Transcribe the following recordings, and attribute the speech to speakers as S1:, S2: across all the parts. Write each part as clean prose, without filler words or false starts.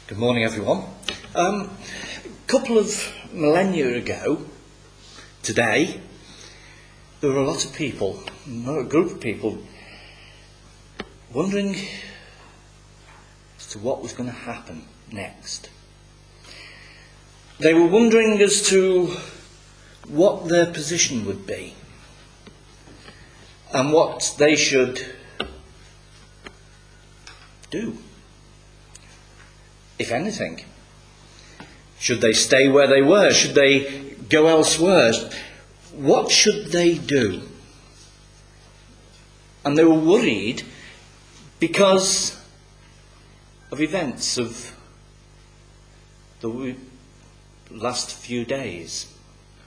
S1: Good morning, everyone. A couple of millennia ago, today, there were a lot of people, a group of people, wondering as to what was going to happen next. They were wondering as to what their position would be and what they should do. If anything, should they stay where they were? Should they go elsewhere? What should they do? And they were worried because of events of the last few days.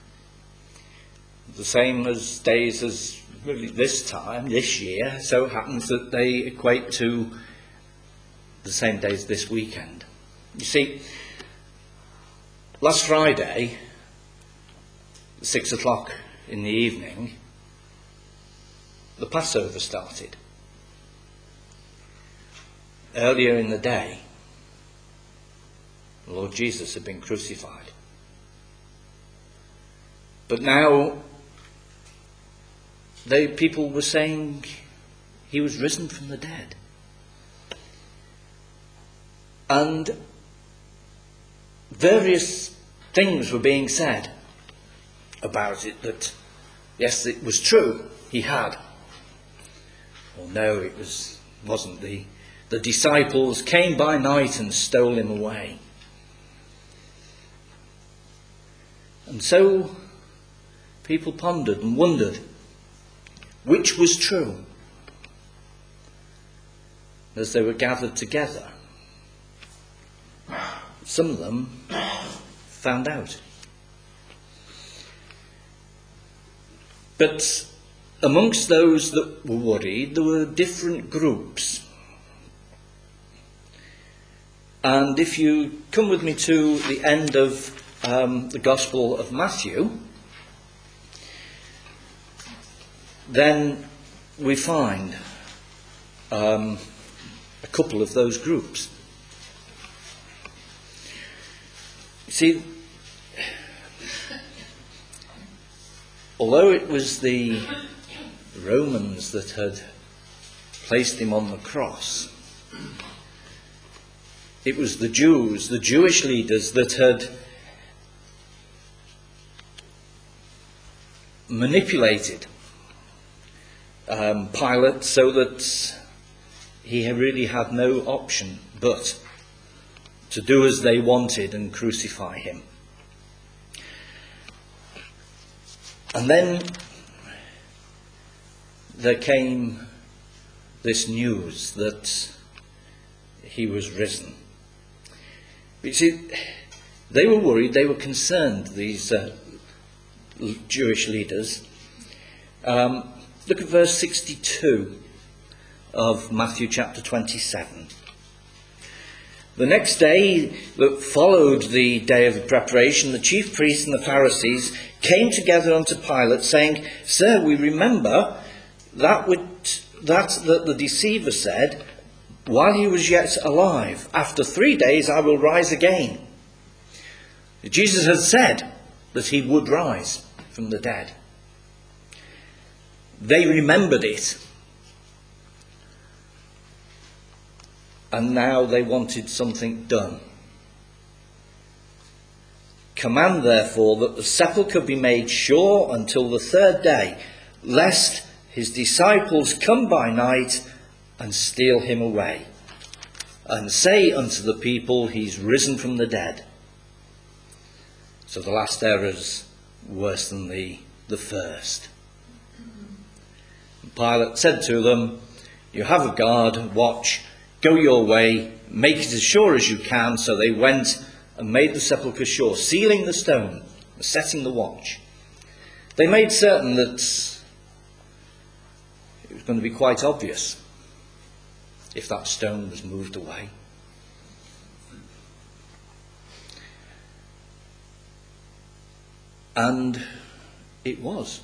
S1: The same as days as really this time, this year, so happens that they equate to the same days this weekend. You see, last Friday, 6 o'clock in the evening, the Passover started. Earlier in the day, the Lord Jesus had been crucified. But now, people were saying he was risen from the dead. And various things were being said about it, that yes, it was true, he had. Or no, it wasn't. The disciples came by night and stole him away. And so people pondered and wondered which was true as they were gathered together. Some of them found out. But amongst those that were worried, there were different groups. And if you come with me to the end of the Gospel of Matthew, then we find a couple of those groups. See, although it was the Romans that had placed him on the cross, it was the Jews, the Jewish leaders, that had manipulated Pilate so that he really had no option but to do as they wanted and crucify him. And then there came this news that he was risen. You see, they were worried, they were concerned, these Jewish leaders. Look at verse 62 of Matthew chapter 27. The next day that followed the day of the preparation, the chief priests and the Pharisees came together unto Pilate, saying, Sir, we remember that the deceiver said, while he was yet alive, after 3 days I will rise again. Jesus had said that he would rise from the dead. They remembered it. And now they wanted something done. Command, therefore, that the sepulchre be made sure until the 3rd day, lest his disciples come by night and steal him away, and say unto the people, he's risen from the dead. So the last error's worse than the first. And Pilate said to them, you have a guard, watch, go your way, make it as sure as you can. So they went and made the sepulchre sure, sealing the stone, and setting the watch. They made certain that it was going to be quite obvious if that stone was moved away. And it was.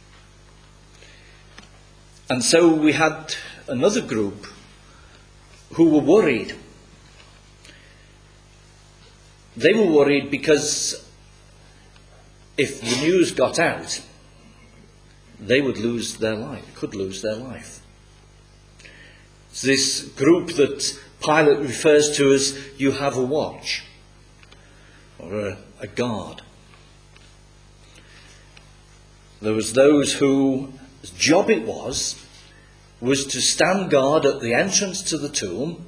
S1: And so we had another group who were worried. They were worried because if the news got out, they would lose their life, could lose their life. It's this group that Pilate refers to as "you have a watch," or a guard. There was those whose job it was to stand guard at the entrance to the tomb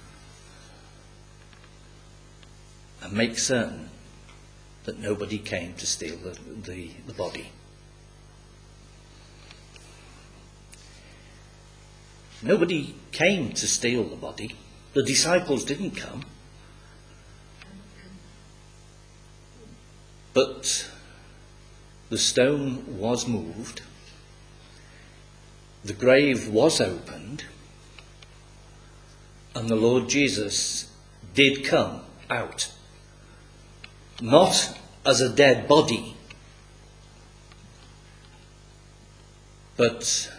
S1: and make certain that nobody came to steal the body. Nobody came to steal the body. The disciples didn't come. But the stone was moved. The grave was opened. And the Lord Jesus did come out. Not as a dead body, but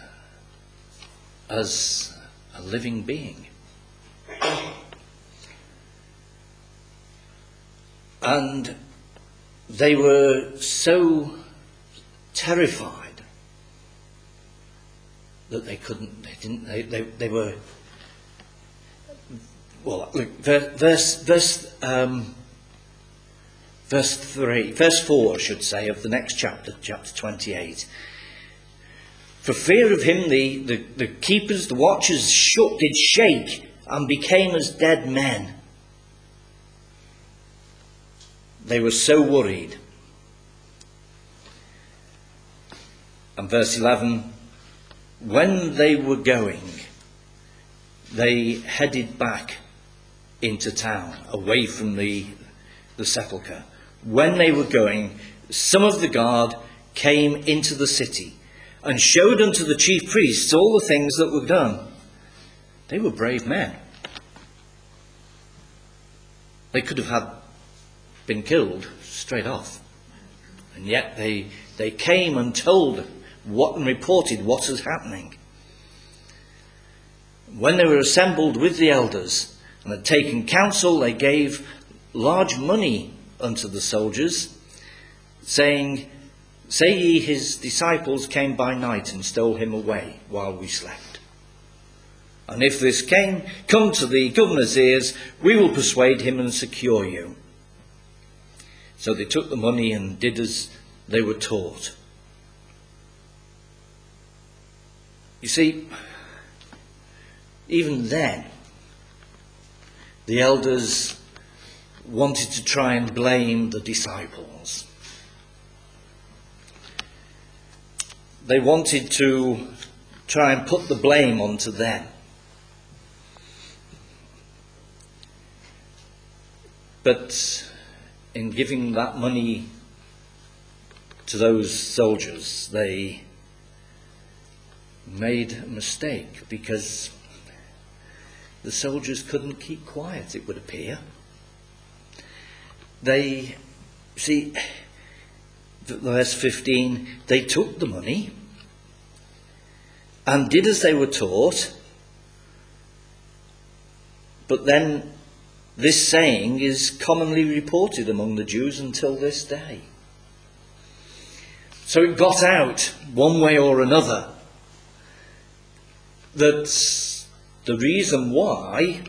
S1: as a living being. And they were so terrified that they were, well, look, verse 4, I should say, of the next chapter 28. For fear of him, the keepers, the watchers did shake and became as dead men. They were so worried. And verse 11, when they were going, they headed back into town, away from the sepulchre. When they were going, some of the guard came into the city and showed unto the chief priests all the things that were done. They were brave men. They could have been killed straight off. And yet they came and told and reported what was happening. When they were assembled with the elders and had taken counsel, they gave large money unto the soldiers, saying, say ye, his disciples came by night and stole him away while we slept. And if this come to the governor's ears, we will persuade him and secure you. So they took the money and did as they were taught. You see, even then, the elders wanted to try and blame the disciples. They wanted to try and put the blame onto them. But in giving that money to those soldiers, they made a mistake, because the soldiers couldn't keep quiet, it would appear. They, see, verse 15, they took the money and did as they were taught. But then this saying is commonly reported among the Jews until this day. So it got out one way or another that the reason why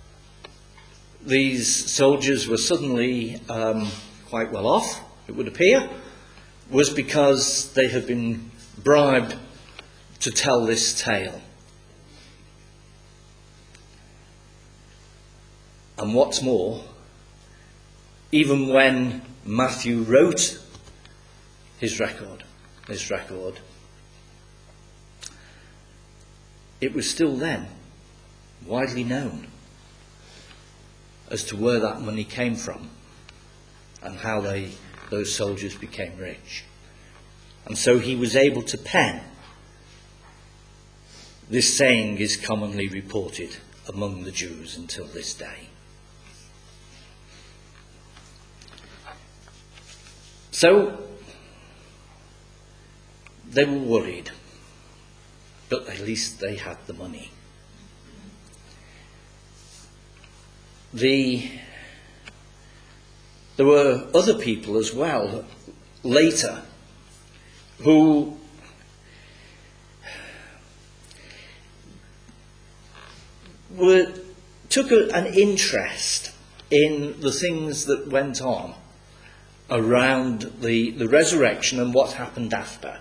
S1: these soldiers were suddenly quite well off, it would appear, was because they had been bribed to tell this tale. And what's more, even when Matthew wrote his record, it was still then widely known as to where that money came from and how those soldiers became rich. And so he was able to pen, this saying is commonly reported among the Jews until this day. So they were worried, but at least they had the money. there were other people as well later who took an interest in the things that went on around the resurrection and what happened after.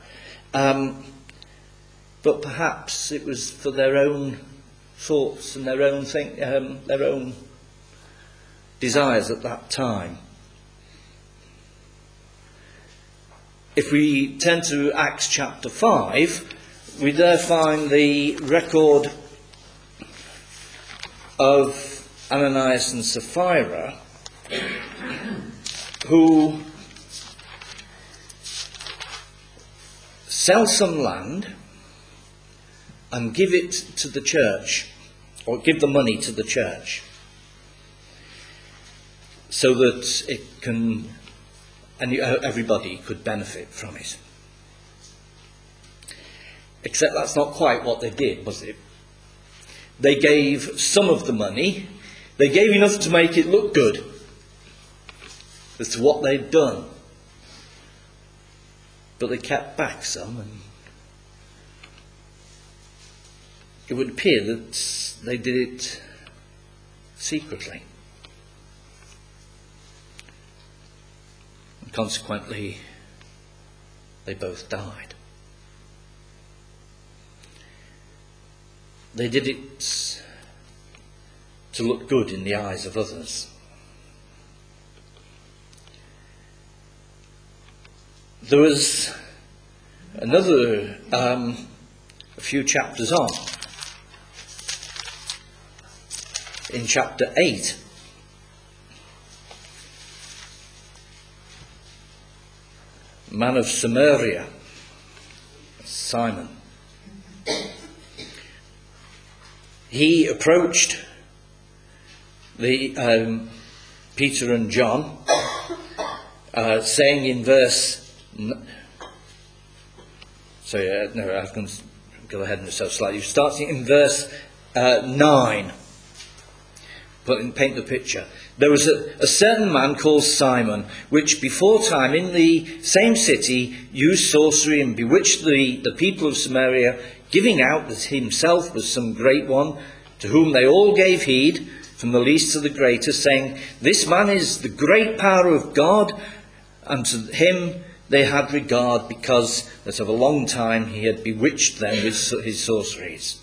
S1: But perhaps it was for their own thoughts and their own desires at that time. If we turn to Acts chapter 5, we there find the record of Ananias and Sapphira, who sell some land and give it to the church, or give the money to the church, so that it can, and everybody could benefit from it. Except that's not quite what they did, was it? They gave some of the money. They gave enough to make it look good as to what they'd done. But they kept back some, and it would appear that they did it secretly. And consequently, they both died. They did it to look good in the eyes of others. There was another, a few chapters on, in chapter 8, man of Samaria, Simon. He approached the Peter and John, saying in verse... I was going to go ahead and so slightly. Starting in verse 9. Paint the picture. There was a certain man called Simon, which before time in the same city used sorcery and bewitched the people of Samaria, giving out that himself was some great one, to whom they all gave heed, from the least to the greatest, saying, "This man is the great power of God," and to him they had regard, because that of a long time he had bewitched them with his sorceries.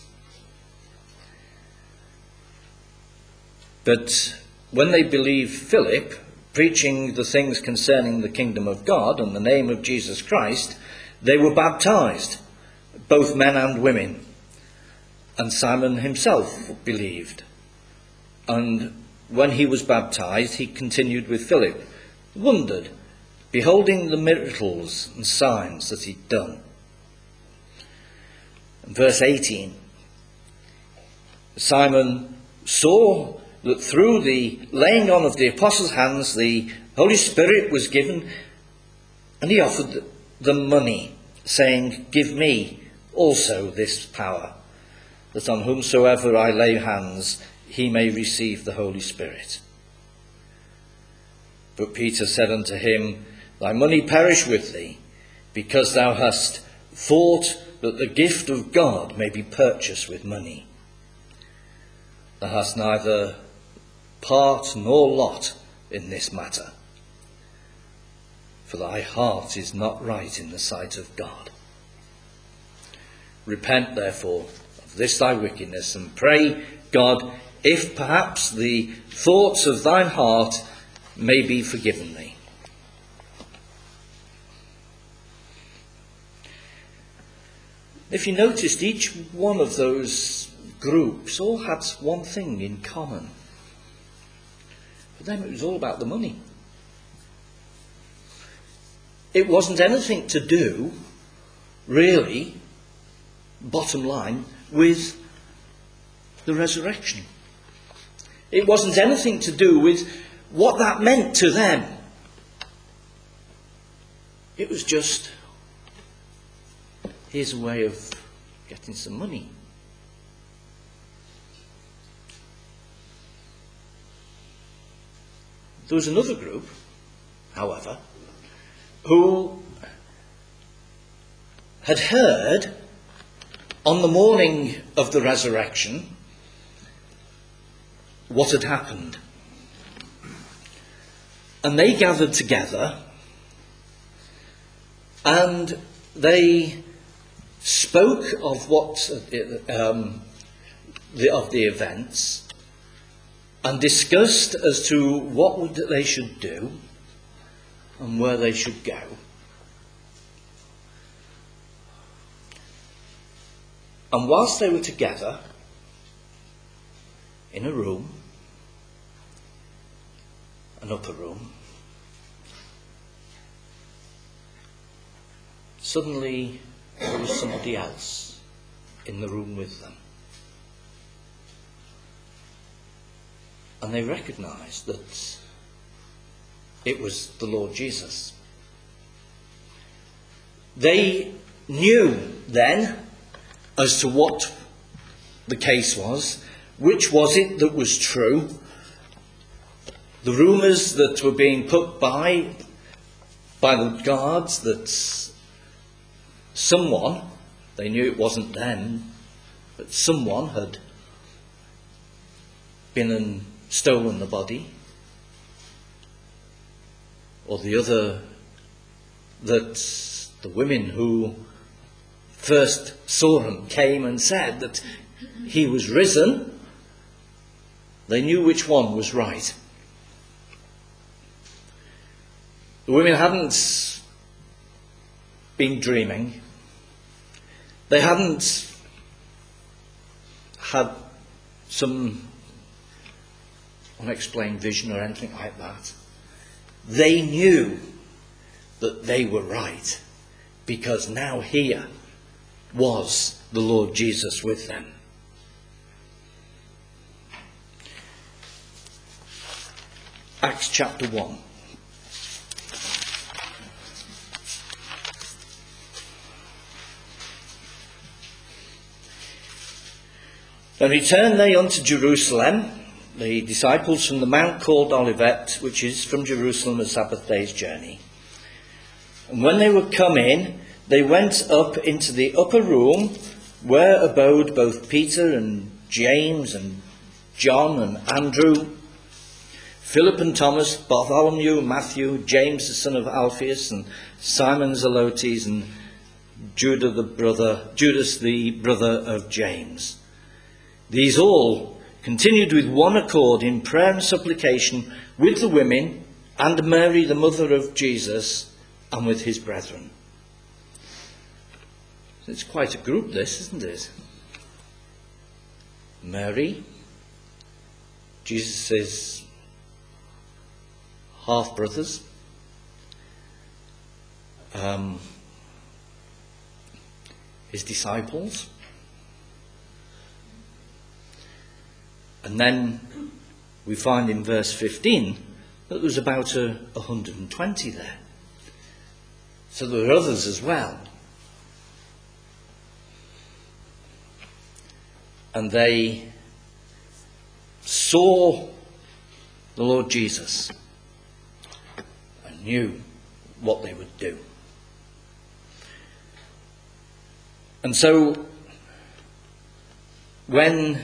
S1: But when they believed Philip, preaching the things concerning the kingdom of God and the name of Jesus Christ, they were baptized, both men and women. And Simon himself believed. And when he was baptized, he continued with Philip, wondered, beholding the miracles and signs that he'd done. And verse 18, Simon saw that through the laying on of the apostles' hands the Holy Spirit was given, and he offered them money, saying, "Give me also this power, that on whomsoever I lay hands he may receive the Holy Spirit." But Peter said unto him, "Thy money perish with thee, because thou hast thought that the gift of God may be purchased with money. Thou hast neither part nor lot in this matter, for thy heart is not right in the sight of God. Repent therefore of this thy wickedness, and pray God, if perhaps the thoughts of thine heart may be forgiven thee." If you noticed, each one of those groups all had one thing in common. For them it was all about the money. It wasn't anything to do, really, bottom line, with the resurrection. It wasn't anything to do with what that meant to them. It was just, here's a way of getting some money. There was another group however, who had heard on the morning of the resurrection what had happened. And they gathered together and they spoke of of the events and discussed as to what they should do and where they should go. And whilst they were together in a room, an upper room, suddenly there was somebody else in the room with them. And they recognised that it was the Lord Jesus. They knew then as to what the case was, which was it that was true. The rumours that were being put by the guards that someone, they knew it wasn't them, but someone had been and stolen the body. Or the other, that the women who first saw him came and said that he was risen. They knew which one was right. The women hadn't been dreaming. They hadn't had some unexplained vision or anything like that. They knew that they were right, because now here was the Lord Jesus with them. Acts chapter 1. Then returned they unto Jerusalem, the disciples, from the mount called Olivet, which is from Jerusalem a Sabbath day's journey. And when they were come in, they went up into the upper room, where abode both Peter and James and John and Andrew, Philip and Thomas, Bartholomew, Matthew, James the son of Alphaeus, and Simon Zelotes, and Judas the brother of James. These all continued with one accord in prayer and supplication with the women and Mary the mother of Jesus, and with his brethren. It's quite a group, this, isn't it? Mary, Jesus' half-brothers, his disciples, and then we find in verse 15 that there was about 120 there. So there were others as well. And they saw the Lord Jesus and knew what they would do. And so when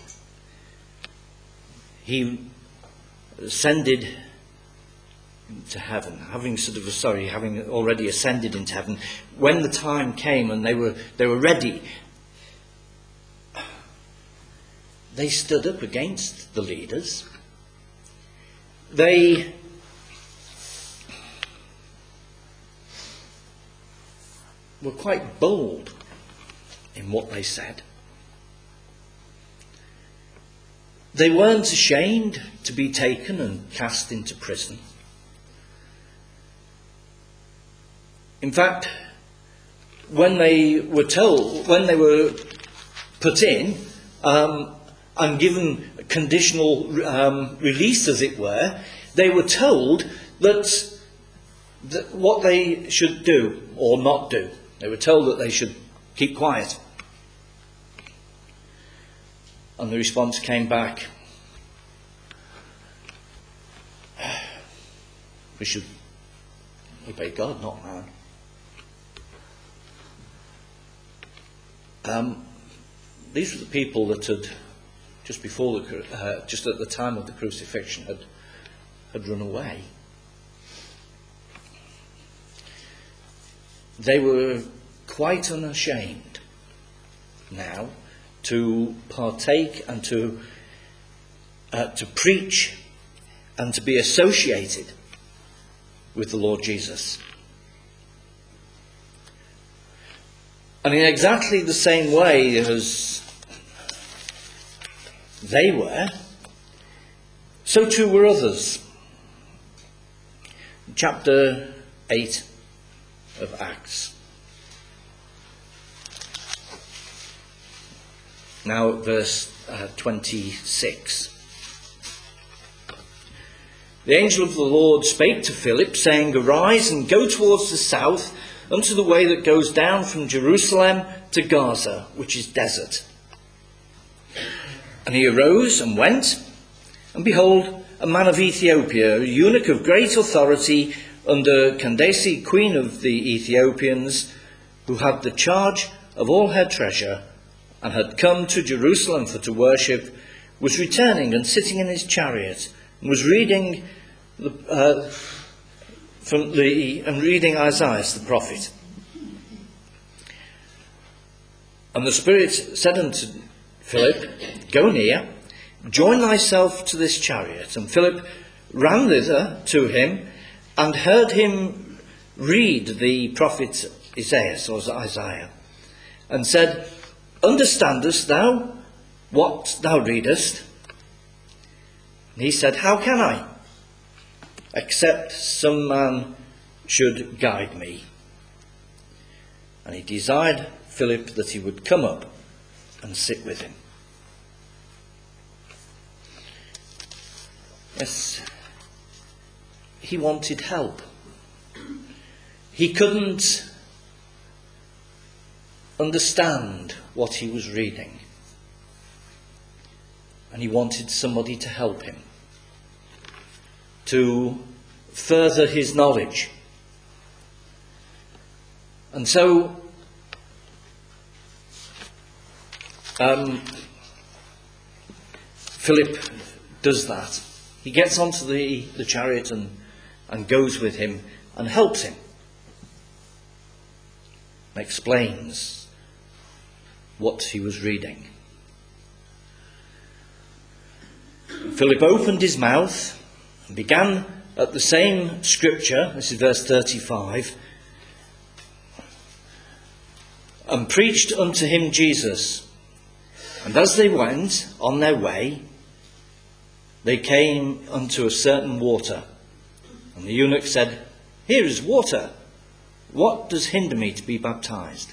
S1: he ascended to heaven, having already ascended into heaven, when the time came and they were ready, they stood up against the leaders. They were quite bold in what they said. They weren't ashamed to be taken and cast into prison. In fact, when they were put in and given conditional release, as it were, they were told that what they should do or not do. They were told that they should keep quiet. And the response came back, we should Obey God, not man. These were the people that had, just at the time of the crucifixion, had run away. They were quite unashamed now to partake and to preach and to be associated with the Lord Jesus. And in exactly the same way as they were, so too were others. Chapter 8 of Acts. Now at verse 26. The angel of the Lord spake to Philip, saying, Arise and go towards the south, unto the way that goes down from Jerusalem to Gaza, which is desert. And he arose and went, and behold, a man of Ethiopia, a eunuch of great authority under Candace, queen of the Ethiopians, who had the charge of all her treasure, and had come to Jerusalem for to worship, was returning and sitting in his chariot, and was reading reading Isaiah the prophet. And the Spirit said unto Philip, Go near, join thyself to this chariot. And Philip ran thither to him, and heard him read the prophet Isaiah, and said, Understandest thou what thou readest? And he said, How can I, except some man should guide me? And he desired Philip that he would come up and sit with him. Yes, he wanted help. He couldn't understand what he was reading. And he wanted somebody to help him, to further his knowledge. And so Philip does that. He gets onto the chariot and goes with him and helps him. And explains what he was reading. Philip opened his mouth and began at the same scripture, this is verse 35, and preached unto him Jesus. And as they went on their way, they came unto a certain water. And the eunuch said, Here is water. What does hinder me to be baptized?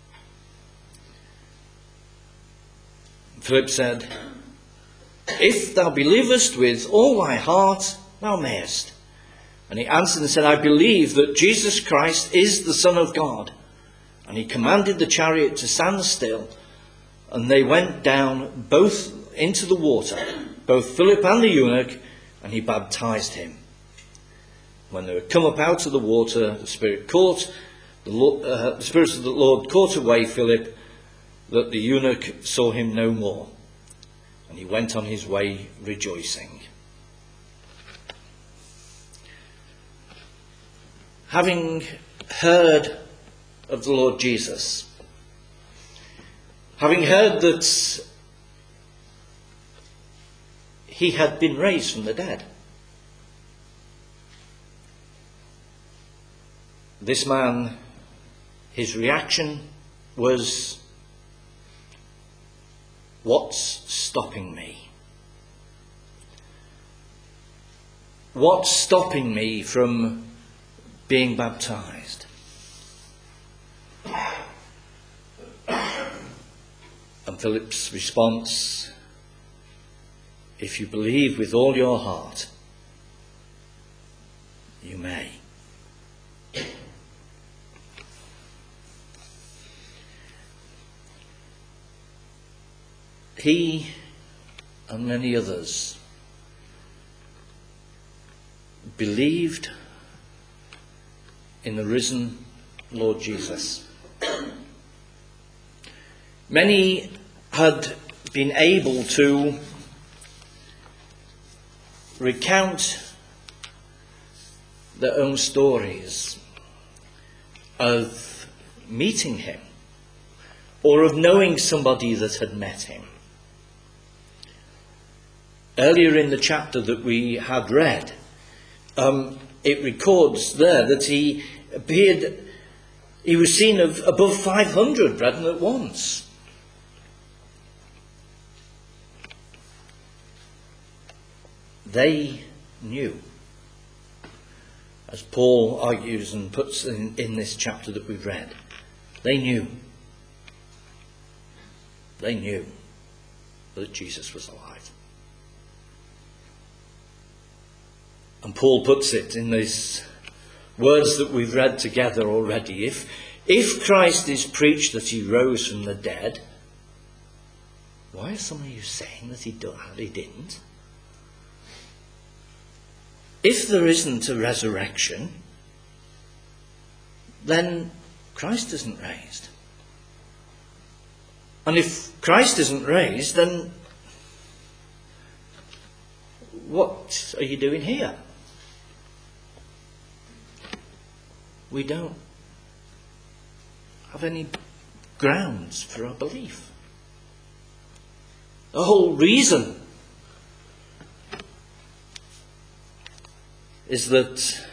S1: Philip said, If thou believest with all thy heart, thou mayest. And he answered and said, I believe that Jesus Christ is the Son of God. And he commanded the chariot to stand still. And they went down both into the water, both Philip and the eunuch, and he baptized him. When they were come up out of the water, the Spirit of the Lord caught away Philip, that the eunuch saw him no more. And he went on his way rejoicing. Having heard of the Lord Jesus, having heard that he had been raised from the dead, this man, his reaction was, what's stopping me? What's stopping me from being baptized? And Philip's response, if you believe with all your heart, you may. He and many others believed in the risen Lord Jesus. Many had been able to recount their own stories of meeting him or of knowing somebody that had met him. Earlier in the chapter that we had read, it records there that he was seen of above 500 brethren at once. They knew, as Paul argues and puts in this chapter that we've read, they knew that Jesus was alive. And Paul puts it in these words that we've read together already. If Christ is preached that he rose from the dead, why are some of you saying that he didn't? If there isn't a resurrection, then Christ isn't raised. And if Christ isn't raised, then what are you doing here? We don't have any grounds for our belief. The whole reason is that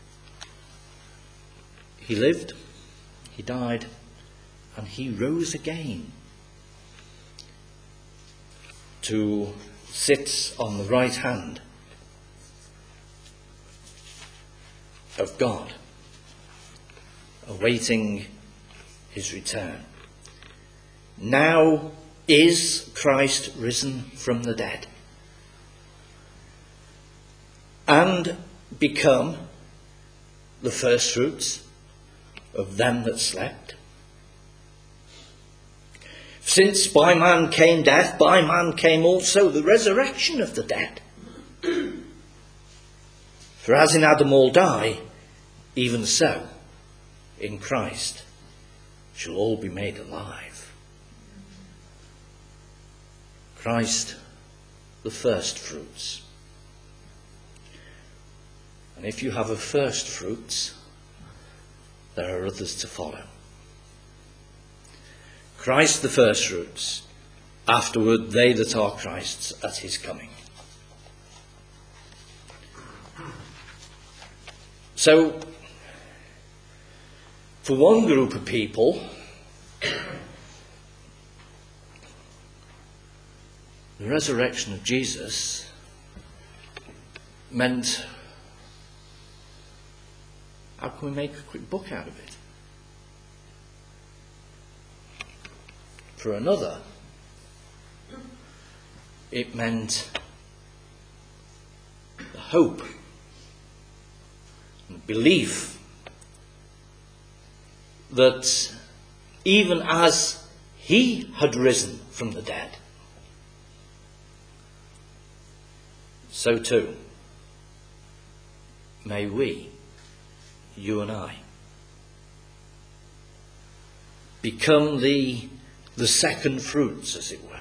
S1: he lived, he died, and he rose again to sit on the right hand of God, awaiting his return. Now is Christ risen from the dead and become the firstfruits of them that slept? Since by man came death, by man came also the resurrection of the dead. For as in Adam all die, even so in Christ shall all be made alive. Christ, the firstfruits. And if you have a firstfruits, there are others to follow. Christ the firstfruits, afterward they that are Christ's at his coming. So, for one group of people, the resurrection of Jesus meant, how can we make a quick buck out of it? For another, it meant the hope and belief that even as he had risen from the dead, so too may we, you and I, become the second fruits, as it were.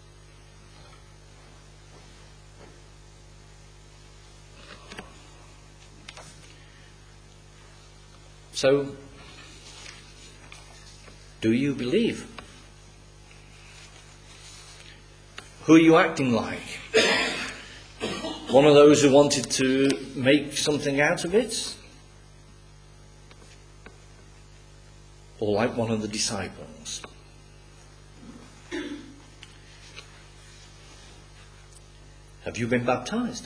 S1: So, do you believe? Who are you acting like? One of those who wanted to make something out of it? Or like one of the disciples? Have you been baptized?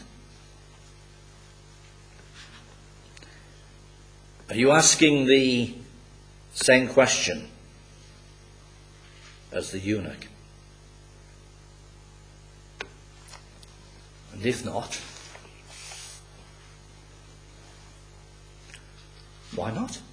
S1: Are you asking the same question as the eunuch? And if not, why not?